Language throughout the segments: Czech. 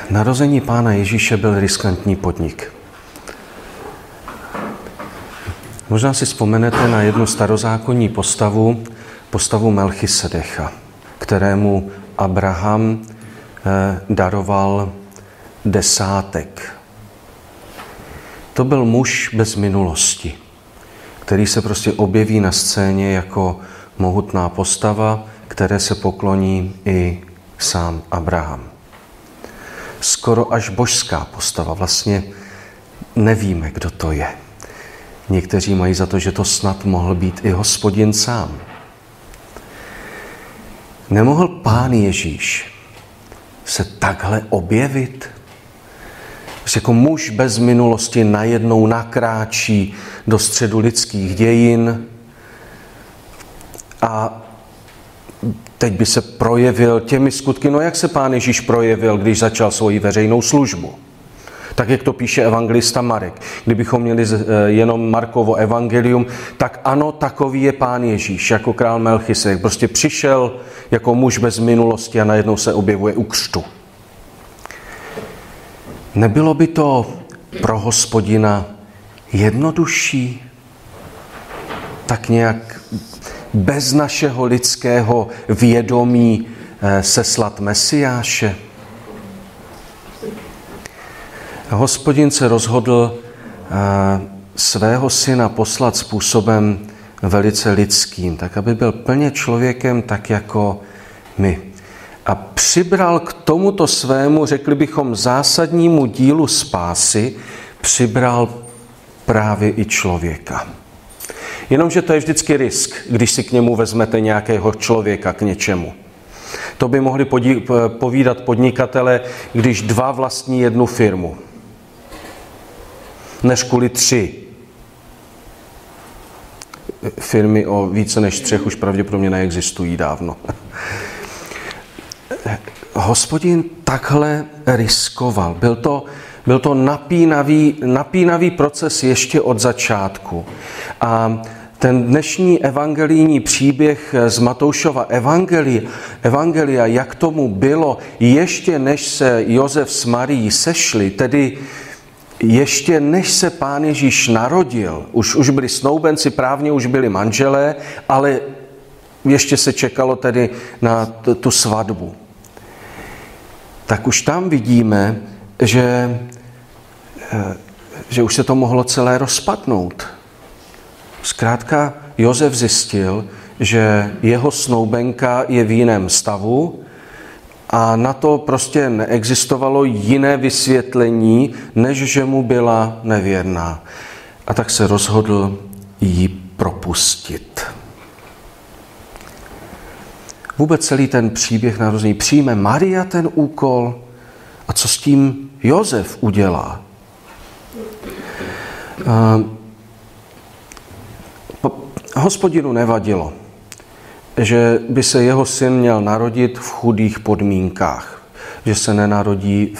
Narození Pána Ježíše byl riskantní podnik. Možná si vzpomenete na jednu starozákonní postavu Melchisedecha, kterému Abraham daroval desátek. To byl muž bez minulosti, který se prostě objeví na scéně jako mohutná postava, které se pokloní i sám Abraham. Skoro až božská postava, vlastně nevíme, kdo to je. Někteří mají za to, že to snad mohl být i Hospodin sám. Nemohl Pán Ježíš se takhle objevit? Jako muž bez minulosti najednou nakráčí do středu lidských dějin a teď by se projevil těmi skutky. No jak se Pán Ježíš projevil, když začal svoji veřejnou službu? Tak jak to píše evangelista Marek. Kdybychom měli jenom Markovo evangelium, tak ano, takový je Pán Ježíš, jako král Melchisedek. Prostě přišel jako muž bez minulosti a najednou se objevuje u křtu. Nebylo by to pro Hospodina jednodušší tak nějak bez našeho lidského vědomí seslat Mesiáše? Hospodin se rozhodl svého syna poslat způsobem velice lidským, tak aby byl plně člověkem, tak jako my. A přibral k tomuto svému, řekli bychom, zásadnímu dílu spásy, přibral právě i člověka. Jenomže to je vždycky risk, když si k němu vezmete nějakého člověka k něčemu. To by mohli povídat podnikatele, když dva vlastní jednu firmu. Než kvůli 3. Firmy o více než 3 už pravděpodobně neexistují dávno. Hospodin takhle riskoval. Byl to napínavý proces ještě od začátku. A ten dnešní evangelijní příběh z Matoušova evangelia, jak tomu bylo, ještě než se Josef s Marií sešli, tedy ještě než se Pán Ježíš narodil, už byli snoubenci, právně už byli manželé, ale ještě se čekalo tedy na tu svatbu. Tak už tam vidíme, že už se to mohlo celé rozpadnout. Zkrátka Josef zjistil, že jeho snoubenka je v jiném stavu a na to prostě neexistovalo jiné vysvětlení, než že mu byla nevěrná. A tak se rozhodl ji propustit. Vůbec celý ten příběh narození přijme Maria ten úkol a co s tím Josef udělá? Hospodinu nevadilo, že by se jeho syn měl narodit v chudých podmínkách, že se nenarodí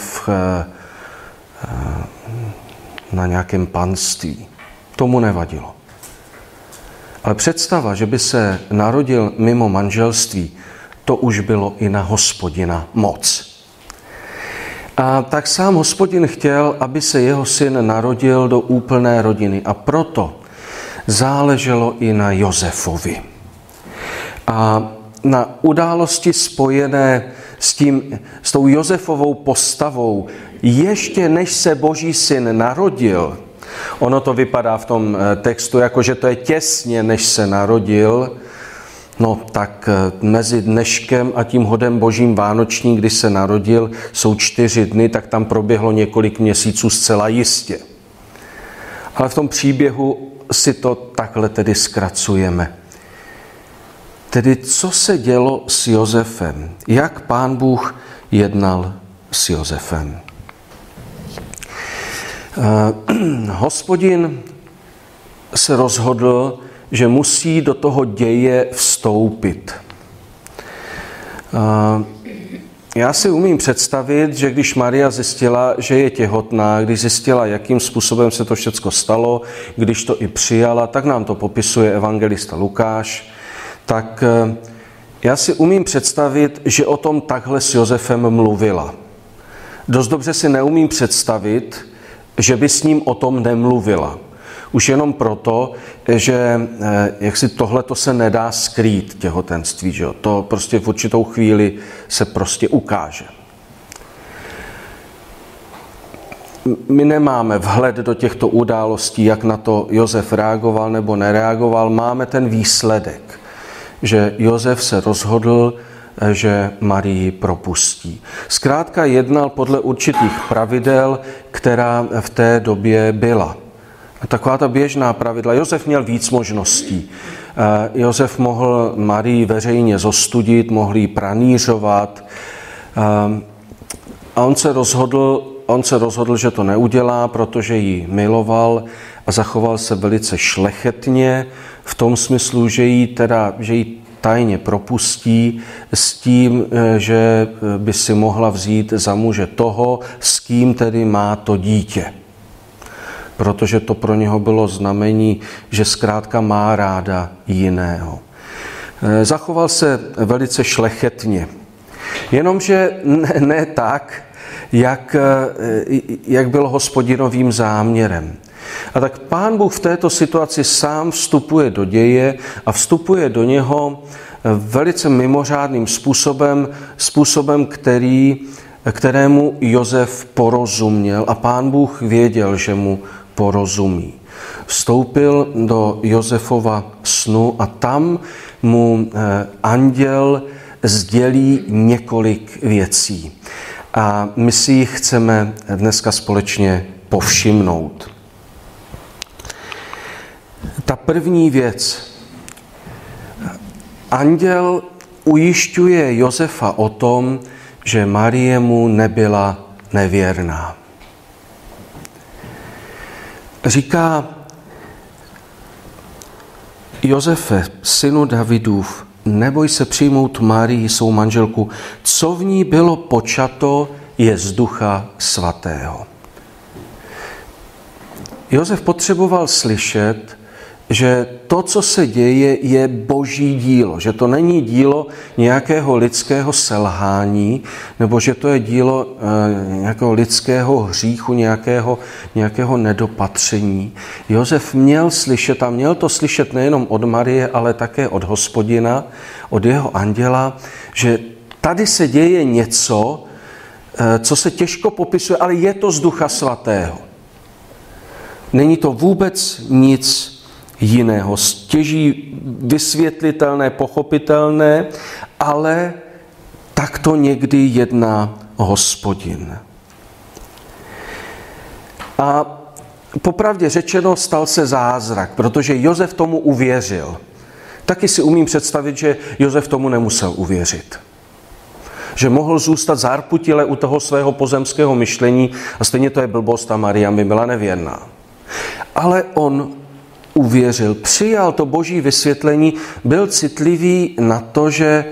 na nějakém panství. Tomu nevadilo. Ale představa, že by se narodil mimo manželství, to už bylo i na Hospodina moc. A tak sám Hospodin chtěl, aby se jeho syn narodil do úplné rodiny a proto záleželo i na Josefovi. A na události spojené s tou Josefovou postavou, ještě než se Boží syn narodil, ono to vypadá v tom textu, jako že to je těsně, než se narodil, no tak mezi dneškem a tím hodem Božím vánočním, kdy se narodil, jsou 4 dny, tak tam proběhlo několik měsíců zcela jistě. Ale v tom příběhu si to takhle tedy zkracujeme. Tedy co se dělo s Josefem? Jak Pán Bůh jednal s Josefem? Hospodin se rozhodl, že musí do toho děje vstoupit. Já si umím představit, že když Maria zjistila, že je těhotná, když zjistila, jakým způsobem se to všechno stalo, když to i přijala, tak nám to popisuje evangelista Lukáš, tak já si umím představit, že o tom takhle s Josefem mluvila. Dost dobře si neumím představit, že by s ním o tom nemluvila. Už jenom proto, že jaksi tohleto se nedá skrýt, těhotenství, že jo? To prostě v určitou chvíli se prostě ukáže. My nemáme vhled do těchto událostí, jak na to Josef reagoval nebo nereagoval. Máme ten výsledek, že Josef se rozhodl, že Marii propustí. Zkrátka jednal podle určitých pravidel, která v té době byla. Taková ta běžná pravidla. Josef měl víc možností. Josef mohl Marii veřejně zostudit, mohl jí pranýřovat. A on se rozhodl, že to neudělá, protože ji miloval a zachoval se velice šlechetně v tom smyslu, že ji tajně propustí s tím, že by si mohla vzít za muže toho, s kým tedy má to dítě. Protože to pro něho bylo znamení, že zkrátka má ráda jiného. Zachoval se velice šlechetně. Jenomže ne tak, jak bylo Hospodinovým záměrem. A tak Pán Bůh v této situaci sám vstupuje do děje a vstupuje do něho velice mimořádným způsobem, kterému Josef porozuměl a Pán Bůh věděl, že mu porozumí. Vstoupil do Josefova snu a tam mu anděl sdělí několik věcí. A my si jich chceme dneska společně povšimnout. Ta první věc. Anděl ujišťuje Josefa o tom, že Marie mu nebyla nevěrná. Říká: Josefe, synu Davidův, neboj se přijmout Marii, svou manželku, co v ní bylo počato, je z Ducha Svatého. Josef potřeboval slyšet, že to, co se děje, je boží dílo, že to není dílo nějakého lidského selhání, nebo že to je dílo nějakého lidského hříchu, nějakého nedopatření. Josef měl slyšet, a měl to slyšet nejenom od Marie, ale také od Hospodina, od jeho anděla, že tady se děje něco, co se těžko popisuje, ale je to z Ducha Svatého. Není to vůbec nic jiného, stěží vysvětlitelné, pochopitelné, ale tak to někdy jedná Hospodin. A popravdě řečeno stal se zázrak, protože Josef tomu uvěřil. Taky si umím představit, že Josef tomu nemusel uvěřit. Že mohl zůstat zárputile u toho svého pozemského myšlení a stejně to je blbost a Maria by byla nevěrná. Ale on uvěřil, přijal to boží vysvětlení, byl citlivý na to, že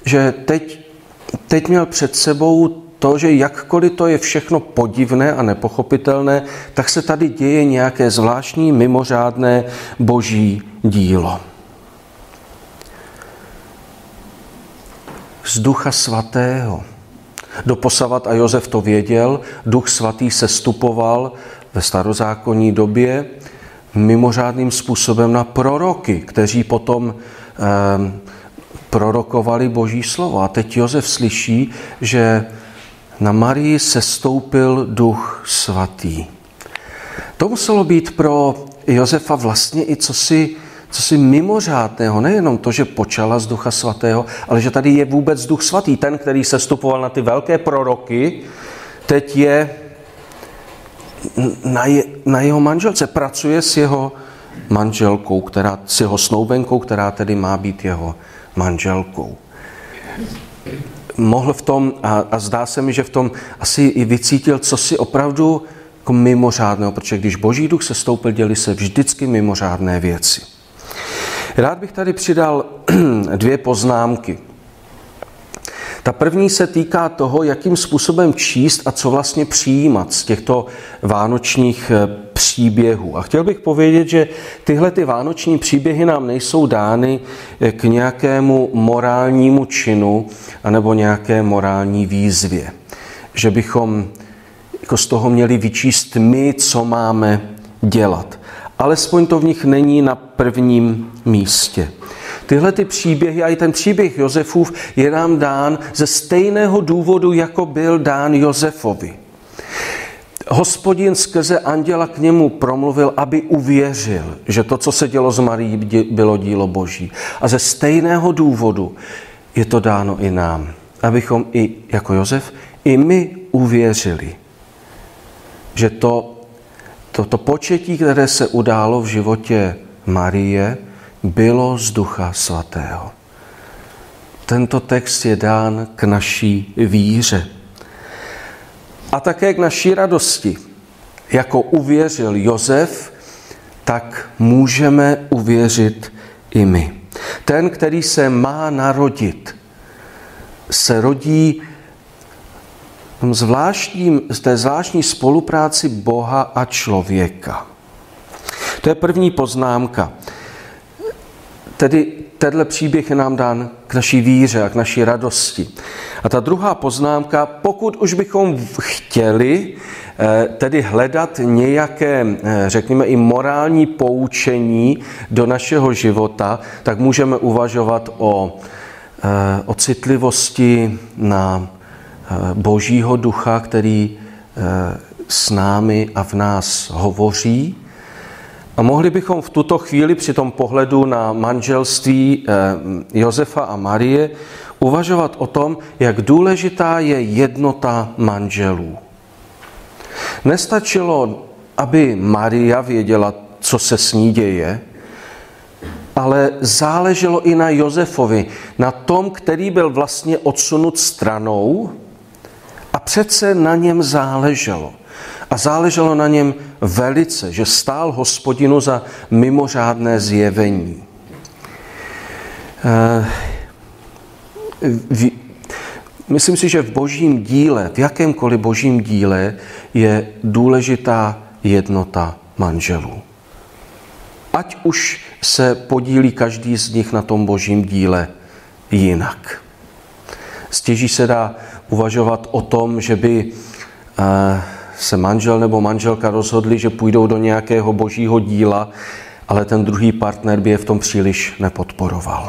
teď měl před sebou to, že jakkoliv to je všechno podivné a nepochopitelné, tak se tady děje nějaké zvláštní, mimořádné boží dílo. Z Ducha Svatého. Doposavat, a Josef to věděl, Duch Svatý sestupoval ve starozákonní době mimořádným způsobem na proroky, kteří potom prorokovali boží slovo. A teď Josef slyší, že na Marii sestoupil Duch Svatý. To muselo být pro Josefa vlastně i cosi mimořádného. Nejenom to, že počala z Ducha Svatého, ale že tady je vůbec Duch Svatý. Ten, který sestupoval na ty velké proroky, teď je na jeho manželce, pracuje s jeho manželkou, s jeho snoubenkou, která tedy má být jeho manželkou. Mohl v tom, a zdá se mi, že v tom asi i vycítil cosi opravdu jako mimořádného, protože když Boží duch se stoupil, děli se vždycky mimořádné věci. Rád bych tady přidal 2 poznámky. Ta první se týká toho, jakým způsobem číst a co vlastně přijímat z těchto vánočních příběhů. A chtěl bych povědět, že tyhle ty vánoční příběhy nám nejsou dány k nějakému morálnímu činu anebo nějaké morální výzvě. Že bychom jako z toho měli vyčíst my, co máme dělat. Alespoň to v nich není na prvním místě. Tyhle ty příběhy a i ten příběh Josefův je nám dán ze stejného důvodu, jako byl dán Josefovi. Hospodin skrze anděla k němu promluvil, aby uvěřil, že to, co se dělo s Marií, bylo dílo Boží. A ze stejného důvodu je to dáno i nám, abychom i jako Josef, i my uvěřili, že to početí, které se událo v životě Marie, bylo z Ducha Svatého. Tento text je dán k naší víře. A také k naší radosti. Jako uvěřil Josef, tak můžeme uvěřit i my. Ten, který se má narodit, se rodí v té zvláštní spolupráci Boha a člověka. To je první poznámka. Tedy tenhle příběh je nám dán k naší víře a k naší radosti. A ta druhá poznámka, pokud už bychom chtěli tedy hledat nějaké, řekněme, i morální poučení do našeho života, tak můžeme uvažovat o citlivosti na Božího ducha, který s námi a v nás hovoří. A mohli bychom v tuto chvíli při tom pohledu na manželství Josefa a Marie uvažovat o tom, jak důležitá je jednota manželů. Nestačilo, aby Maria věděla, co se s ní děje, ale záleželo i na Josefovi, na tom, který byl vlastně odsunut stranou, a přece na něm záleželo. A záleželo na něm velice, že stál Hospodinu za mimořádné zjevení. Myslím si, že v božím díle, v jakémkoliv božím díle je důležitá jednota manželů. Ať už se podílí každý z nich na tom božím díle jinak. Stěží se dá uvažovat o tom, že by se manžel nebo manželka rozhodli, že půjdou do nějakého božího díla, ale ten druhý partner by je v tom příliš nepodporoval.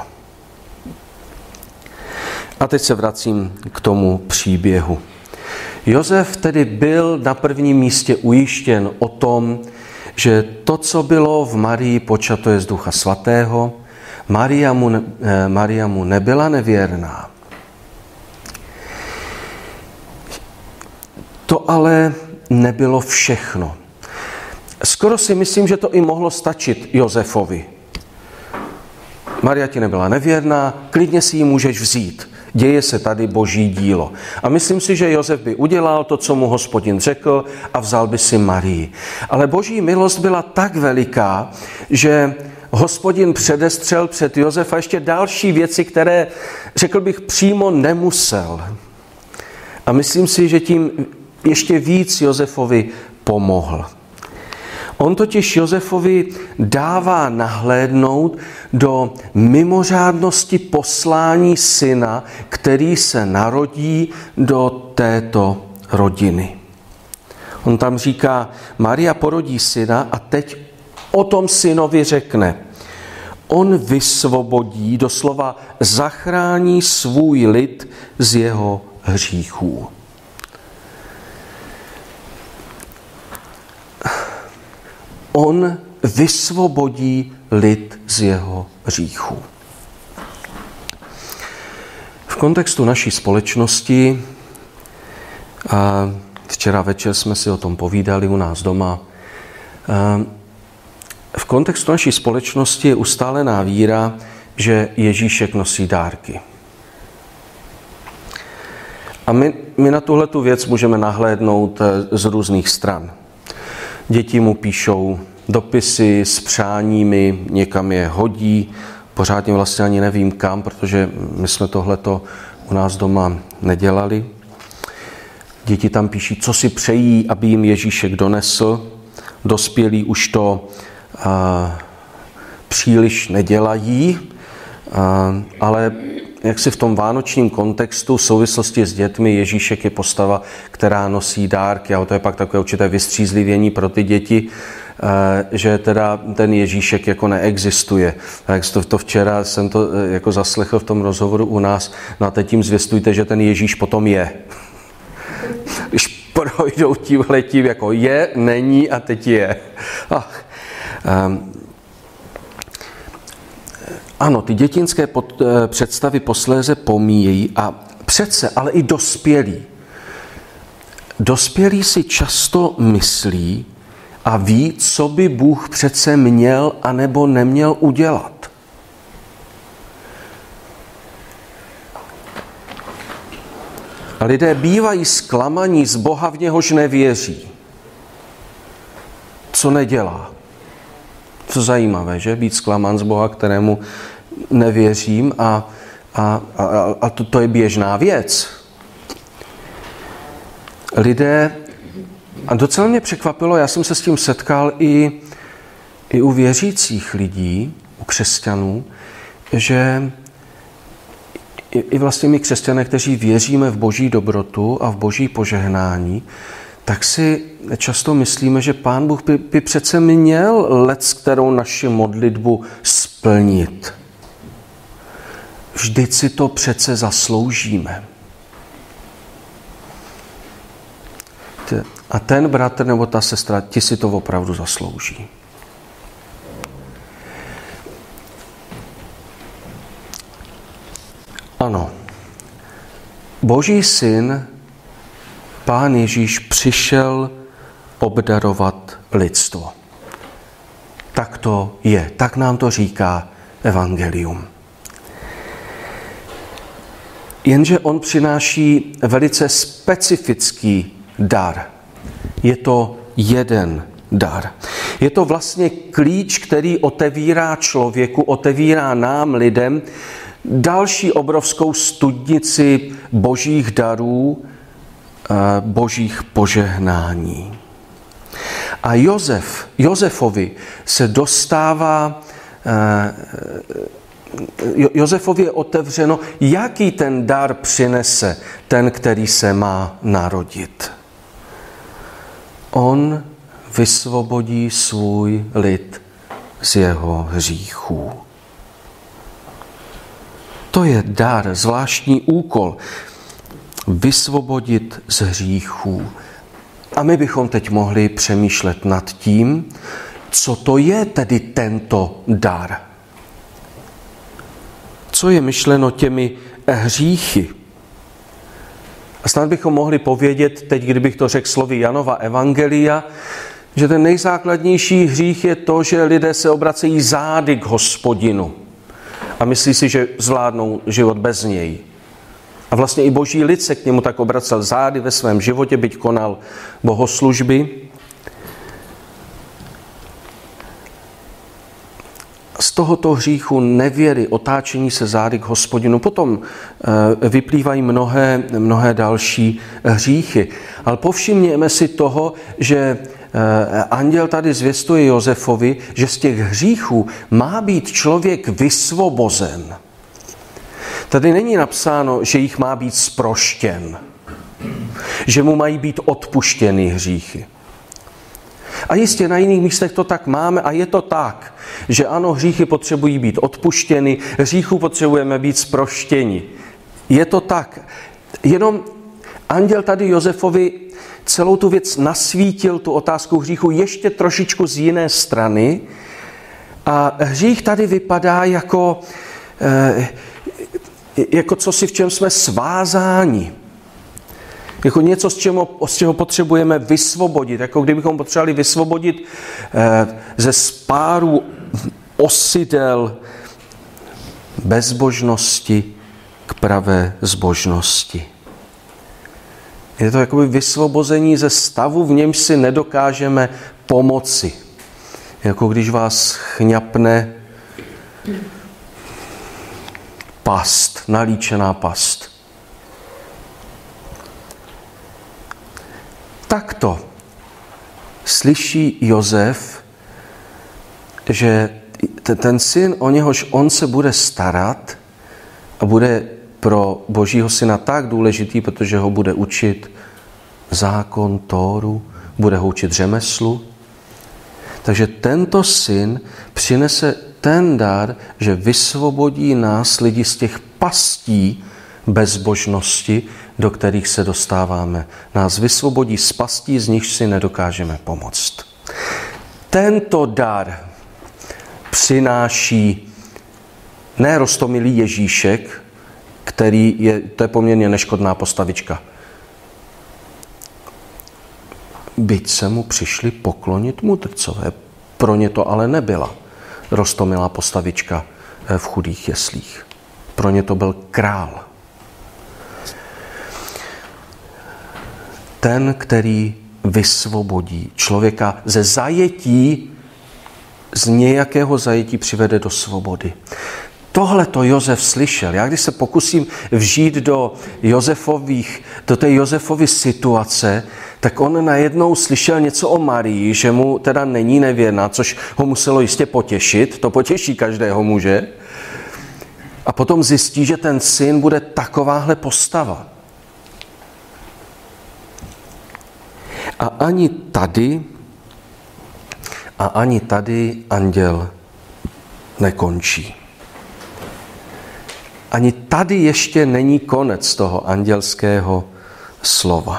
A teď se vracím k tomu příběhu. Josef tedy byl na prvním místě ujištěn o tom, že to, co bylo v Marii počato, je z Ducha Svatého. Maria mu nebyla nevěrná. To ale nebylo všechno. Skoro si myslím, že to i mohlo stačit Josefovi. Maria ti nebyla nevěrná, klidně si ji můžeš vzít. Děje se tady boží dílo. A myslím si, že Josef by udělal to, co mu Hospodin řekl, a vzal by si Marii. Ale boží milost byla tak veliká, že Hospodin předestřel před Josefa ještě další věci, které, řekl bych, přímo nemusel. A myslím si, že tím ještě víc Josefovi pomohl. On totiž Josefovi dává nahlédnout do mimořádnosti poslání syna, který se narodí do této rodiny. On tam říká, Maria porodí syna a teď o tom synovi řekne. On vysvobodí, doslova zachrání svůj lid z jeho hříchů. On vysvobodí lid z jeho hříchů. V kontextu naší společnosti, a včera večer jsme si o tom povídali u nás doma, v kontextu naší společnosti je ustálená víra, že Ježíšek nosí dárky. A my na tuhletu věc můžeme nahlédnout z různých stran. Děti mu píšou dopisy s přáními, někam je hodí, pořádně vlastně ani nevím kam, protože my jsme tohleto u nás doma nedělali. Děti tam píší, co si přejí, aby jim Ježíšek donesl. Dospělí už to příliš nedělají, ale jak si v tom vánočním kontextu v souvislosti s dětmi Ježíšek je postava, která nosí dárky, a to je pak takové určité vystřízlivění pro ty děti, že teda ten Ježíšek jako neexistuje. Tak to včera jsem to jako zaslechl v tom rozhovoru u nás, no a teď tím zvěstujte, že ten Ježíš potom je. Když projdou tímhletím, jako je, není a teď je. Ano, ty dětinské představy posléze pomíjejí a přece, ale i dospělí. Dospělí si často myslí a ví, co by Bůh přece měl anebo neměl udělat. A lidé bývají zklamaní z Boha, v něhož nevěří. Co nedělá? Co zajímavé, že? Být zklamán z Boha, kterému nevěřím a to je běžná věc. Lidé, a docela mě překvapilo, já jsem se s tím setkal i u věřících lidí, u křesťanů, že i vlastně my křesťané, kteří věříme v Boží dobrotu a v Boží požehnání, tak si často myslíme, že Pán Bůh by přece měl kterou naši modlitbu splnit. Vždyť si to přece zasloužíme. A ten bratr nebo ta sestra, ti si to opravdu zaslouží. Ano, Boží syn, Pán Ježíš, přišel obdarovat lidstvo. Tak to je, tak nám to říká evangelium. Jenže on přináší velice specifický dar. Je to jeden dar. Je to vlastně klíč, který otevírá člověku, otevírá nám, lidem, další obrovskou studnici božích darů, božích požehnání. A Josefovi se dostává, Josefovi je otevřeno, jaký ten dar přinese ten, který se má narodit. On vysvobodí svůj lid z jeho hříchů. To je dar, zvláštní úkol, vysvobodit z hříchů. A my bychom teď mohli přemýšlet nad tím, co to je tedy tento dar. Co je myšleno těmi hříchy? A snad bychom mohli povědět, teď kdybych to řekl slovy Janova evangelia, že ten nejzákladnější hřích je to, že lidé se obracejí zády k Hospodinu a myslí si, že zvládnou život bez něj. A vlastně i boží lid se k němu tak obracel zády ve svém životě, byť konal bohoslužby. Z tohoto hříchu nevěry, otáčení se zády k Hospodinu, potom vyplývají mnohé další hříchy. Ale povšimněme si toho, že anděl tady zvěstuje Josefovi, že z těch hříchů má být člověk vysvobozen. Tady není napsáno, že jich má být zproštěn, že mu mají být odpuštěny hříchy. A jistě na jiných místech to tak máme a je to tak, že ano, hříchy potřebují být odpuštěny, hříchů potřebujeme být zproštěni. Je to tak. Jenom anděl tady Josefovi celou tu věc nasvítil, tu otázku hříchu, ještě trošičku z jiné strany. A hřích tady vypadá jako cosi, v čem jsme svázáni. Jako něco, z čeho potřebujeme vysvobodit. Jako kdybychom potřebovali vysvobodit ze spáru osidel bezbožnosti k pravé zbožnosti. Je to jakoby vysvobození ze stavu, v němž si nedokážeme pomoci. Jako když vás chňapne past, nalíčená past. Takto slyší Josef, že ten syn, o něhož on se bude starat a bude pro Božího syna tak důležitý, protože ho bude učit zákon, Tóru, bude ho učit řemeslu. Takže tento syn přinese ten dar, že vysvobodí nás lidi z těch pastí bezbožnosti, do kterých se dostáváme. Nás vysvobodí z pastí, z nichž si nedokážeme pomoct. Tento dar přináší ne roztomilý Ježíšek, to je poměrně neškodná postavička. Byť se mu přišli poklonit mudrcové, pro ně to ale nebyla roztomilá postavička v chudých jeslích. Pro ně to byl král. Ten, který vysvobodí člověka ze zajetí, z nějakého zajetí přivede do svobody. Tohle to Josef slyšel. Já když se pokusím vžít do té Josefovy situace, tak on najednou slyšel něco o Marii, že mu teda není nevěrná, což ho muselo jistě potěšit, to potěší každého muže. A potom zjistí, že ten syn bude takováhle postava. A ani tady anděl nekončí. Ani tady ještě není konec toho andělského slova.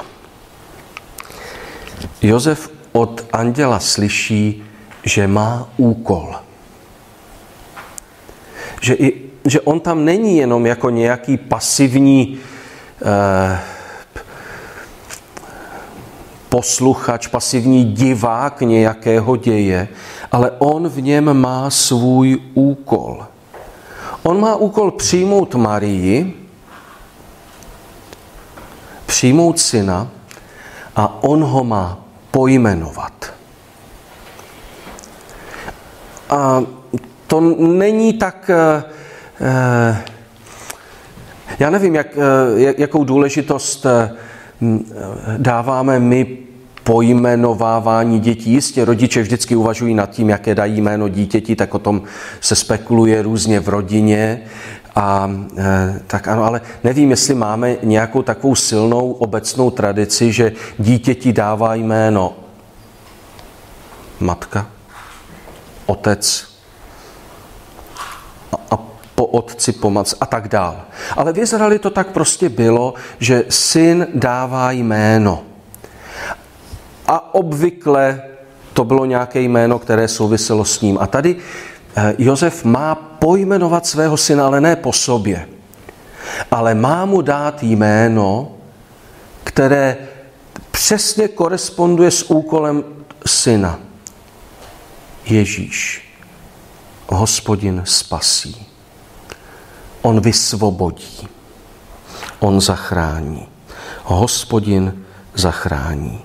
Josef od anděla slyší, že má úkol. Že on tam není jenom jako nějaký pasivní posluchač, pasivní divák nějakého děje, ale on v něm má svůj úkol. On má úkol přijmout Marii, přijmout syna a on ho má pojmenovat. A to není tak... Já nevím, jakou důležitost dáváme my pojmenovávání dětí. Jistě rodiče vždycky uvažují nad tím, jaké dají jméno dítěti, tak o tom se spekuluje různě v rodině. Tak ano, ale nevím, jestli máme nějakou takovou silnou obecnou tradici, že dítěti dává jméno matka, otec a po otci, po matce a tak dál. Ale v Izraeli to tak prostě bylo, že syn dává jméno. A obvykle to bylo nějaké jméno, které souviselo s ním. A tady Josef má pojmenovat svého syna, ale ne po sobě. Ale má mu dát jméno, které přesně koresponduje s úkolem syna. Ježíš, Hospodin spasí. On vysvobodí. On zachrání. Hospodin zachrání.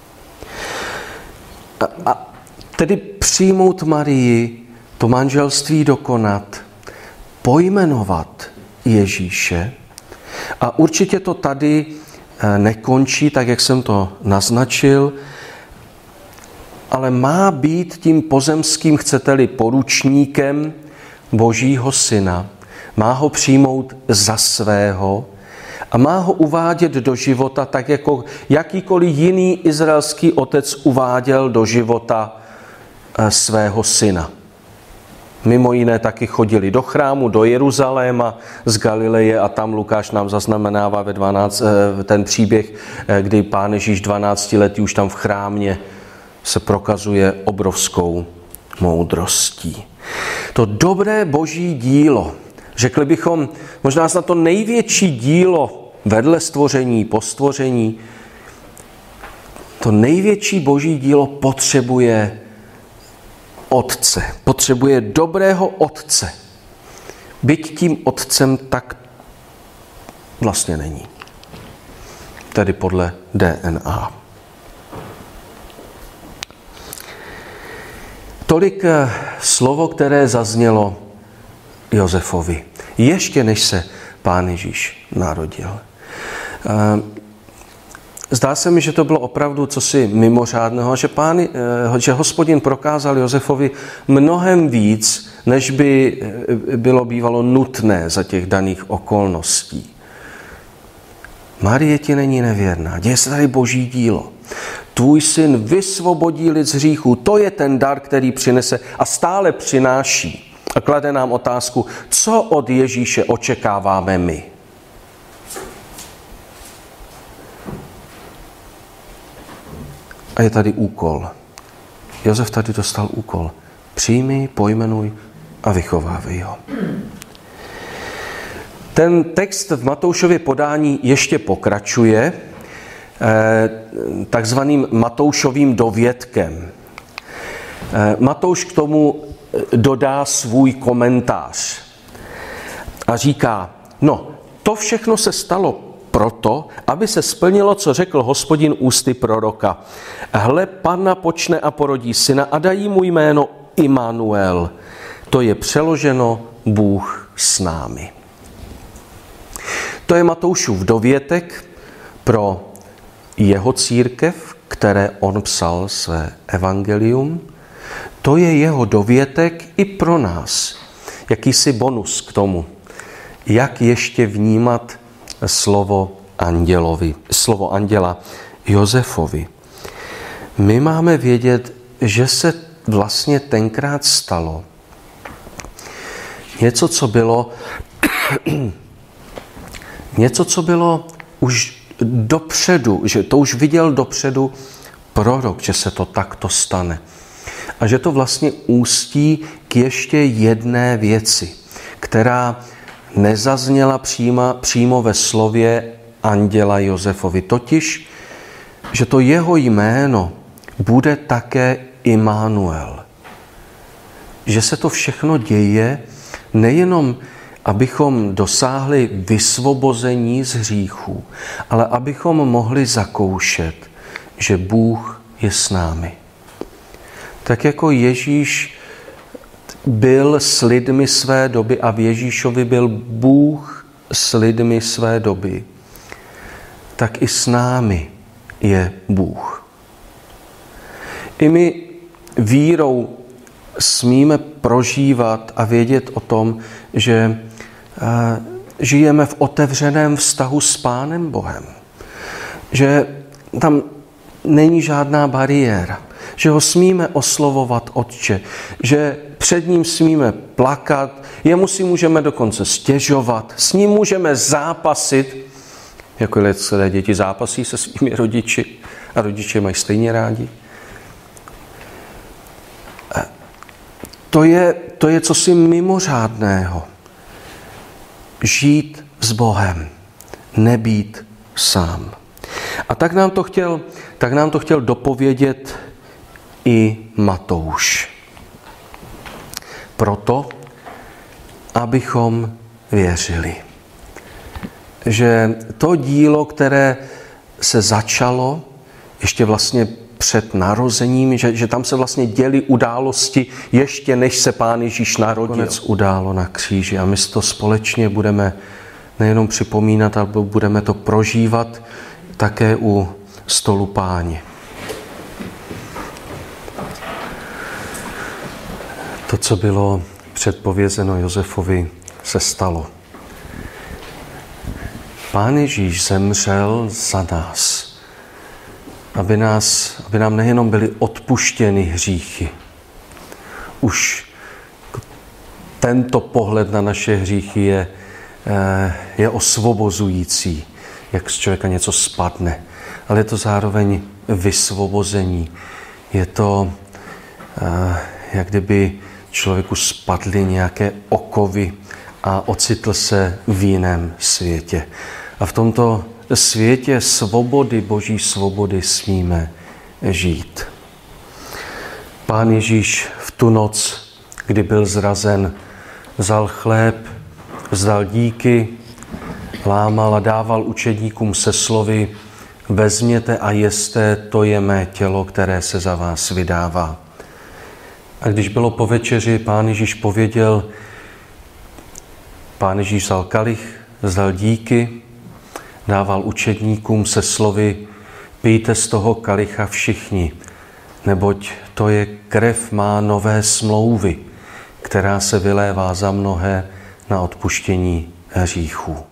A tedy přijmout Marii, to manželství dokonat, pojmenovat Ježíše. A určitě to tady nekončí, tak jak jsem to naznačil, ale má být tím pozemským, chcete-li, poručníkem Božího syna. Má ho přijmout za svého a má ho uvádět do života tak, jako jakýkoliv jiný izraelský otec uváděl do života svého syna. Mimo jiné taky chodili do chrámu, do Jeruzaléma z Galileje a tam Lukáš nám zaznamenává ten příběh, kdy Pán Ježíš 12 letý už tam v chrámě se prokazuje obrovskou moudrostí. To dobré Boží dílo, řekli bychom možná snad to největší dílo vedle stvoření, po stvoření, to největší Boží dílo potřebuje otce, potřebuje dobrého otce. Byť tím otcem tak vlastně není. Tedy podle DNA. Tolik slovo, které zaznělo Josefovi, ještě než se Pán Ježíš narodil. Zdá se mi, že to bylo opravdu cosi mimořádného, že Hospodin prokázal Josefovi mnohem víc, než by bylo bývalo nutné za těch daných okolností. Marie ti není nevěrná, děje se tady boží dílo. Tvůj syn vysvobodí lid z hříchu, to je ten dar, který přinese a stále přináší. A klade nám otázku, co od Ježíše očekáváme my. A je tady úkol. Josef tady dostal úkol. Přijmi, pojmenuj a vychovávej ho. Ten text v Matoušově podání ještě pokračuje takzvaným Matoušovým dovětkem. Matouš k tomu dodá svůj komentář a říká, no, to všechno se stalo proto, aby se splnilo, co řekl Hospodin ústy proroka. Hle, panna počne a porodí syna a dají mu jméno Immanuel. To je přeloženo Bůh s námi. To je Matoušův dovětek pro jeho církev, které on psal své evangelium. To je jeho dovětek i pro nás. Jakýsi bonus k tomu, jak ještě vnímat slovo anděla Josefovi. My máme vědět, že se vlastně tenkrát stalo něco, co bylo už dopředu, že to už viděl dopředu prorok, že se to takto stane. A že to vlastně ústí k ještě jedné věci, která nezazněla přímo ve slově anděla Josefovi. Totiž, že to jeho jméno bude také Immanuel. Že se to všechno děje nejenom, abychom dosáhli vysvobození z hříchů, ale abychom mohli zakoušet, že Bůh je s námi. Tak jako Ježíš byl s lidmi své doby a v Ježíšovi byl Bůh s lidmi své doby, tak i s námi je Bůh. I my vírou smíme prožívat a vědět o tom, že žijeme v otevřeném vztahu s Pánem Bohem. Že tam není žádná bariéra. Že ho smíme oslovovat Otče. Že před ním smíme plakat. Jemu si můžeme dokonce stěžovat. S ním můžeme zápasit. Jako lidé děti zápasí se svými rodiči. A rodiče mají stejně rádi. To je cosi mimořádného. Žít s Bohem, nebýt sám. A tak nám to chtěl dopovědět i Matouš. Proto, abychom věřili, že to dílo, které se začalo ještě vlastně před narozením, že tam se vlastně děly události, ještě než se Pán Ježíš narodil. Konec událo na kříži a my to společně budeme nejenom připomínat, ale budeme to prožívat také u stolu Páně. To, co bylo předpovězeno Josefovi, se stalo. Pán Ježíš zemřel za nás, aby nám nejenom byly odpuštěny hříchy. Už tento pohled na naše hříchy je osvobozující, jak z člověka něco spadne. Ale je to zároveň vysvobození. Je to, jak kdyby člověku spadly nějaké okovy a ocitl se v jiném světě. A v tomto světě svobody, boží svobody smíme žít. Pán Ježíš v tu noc, kdy byl zrazen, vzal chléb, vzdal díky, lámal a dával učedníkům se slovy: vezměte a jeste, to je mé tělo, které se za vás vydává. A když bylo po večeři, Pán Ježíš pověděl, Pán Ježíš vzal kalich, vzdal díky, dával učedníkům se slovy: pijte z toho kalicha všichni, neboť to je krev má nové smlouvy, která se vylévá za mnohé na odpuštění hříchů.